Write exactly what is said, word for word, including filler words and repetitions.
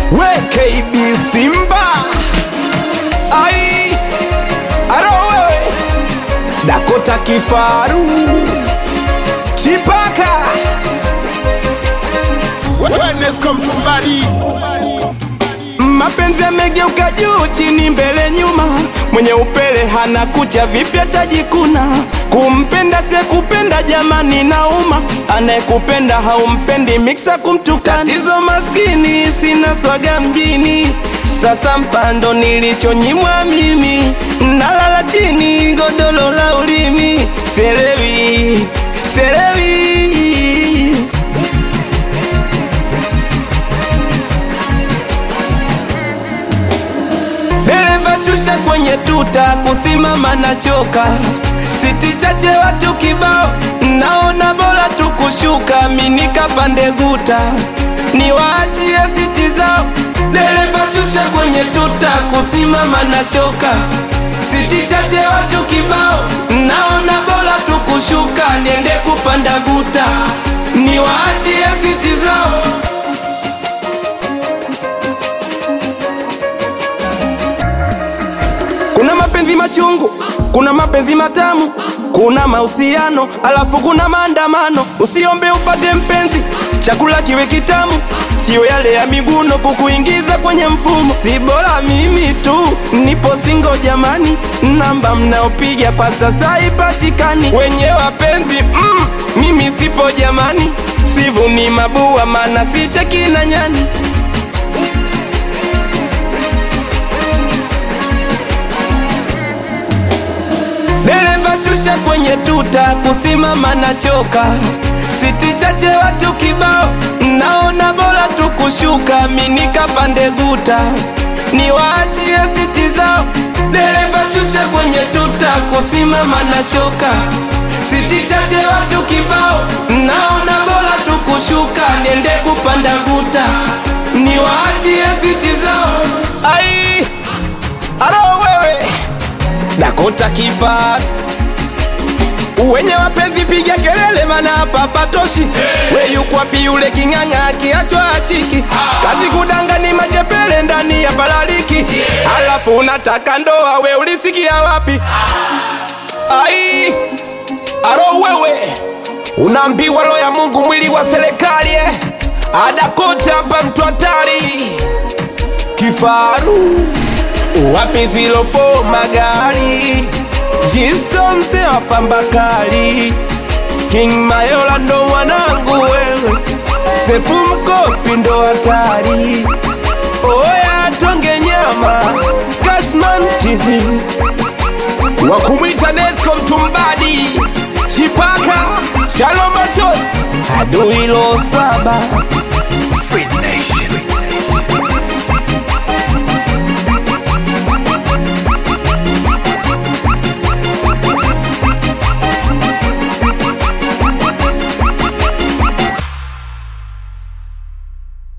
We K B Simba, ai aro wewe Dakota Kifaru Chipaka Wellness come to body. Mapenzi yamegeuka juu chini mbele nyuma, mwenye upele hana kucha vipi atajikuna. Kumpenda se kupenda jamani nauma, anayekupenda haumpendi mixa kumtukana. Tatizo maskini sina swaga mjini, sasa mpando nilichonyimwa mimi. Nalala chini godolo la ulimi, selewi, selewi. Dereva shusha kwenye tuta, kusimama na choka. Siti chache watu kibao, naona bora tukushuka. Minika pande guta, niwaachie siti zao. Dereva shusha kwenye tuta, kusimama na choka. Siti chache watu kibao, naona bora tukushuka. Niende kupanda guta, niwaachie siti zao. Kuna mapenzi machungu, kuna mapenzi matamu, kuna mahusiano, alafu kuna maandamano. Usiombe upate mpenzi, chakula kiwe kitamu, sio yale ya miguno kukuingiza kwenye mfumo. Si bora mimi tu, nipo single jamani, namba mnaopiga kwa sasa ipatikani. Wenye wapenzi, mm, mimi sipo jamani, sivuni mabua mana sicheki na nyani. Dereva shusha kwenye tuta, kusimama na choka. Siti chache watu kibao, naona bora tukushuka. Minika pande guta, niwaachie siti zao. Dereva shusha kwenye tuta, kusimama na choka. Siti chache watu kibao, naona bora tukushuka. Niende kupanda guta, niwaachie siti zao. Ai aro wewe Dakota Kifaru, wenye wapenzi piga kelele mana hapa patoshi. Hey. We yuko wapi yule kinganga kiachwa achiki? Kazi kudanga ni machepele ndani ya balaliki. Yeah. Alafu unataka ndoa, we ulisikia wapi? Ai aro wewe unaambiwa roho ya Mungu mwili wa serikali eh? Adakota hapa mtu hatari. Kifaru wapi zero four magari, Jisto mse wa pambakali, King Mayola ndo wanangu wewe, Sefu Mkopi ndo hatari. Oya tonge nyama, Cashman T V, wakumwita Nesco mtumbadi. Chipaka, Shalom Machos, Adui lo saba.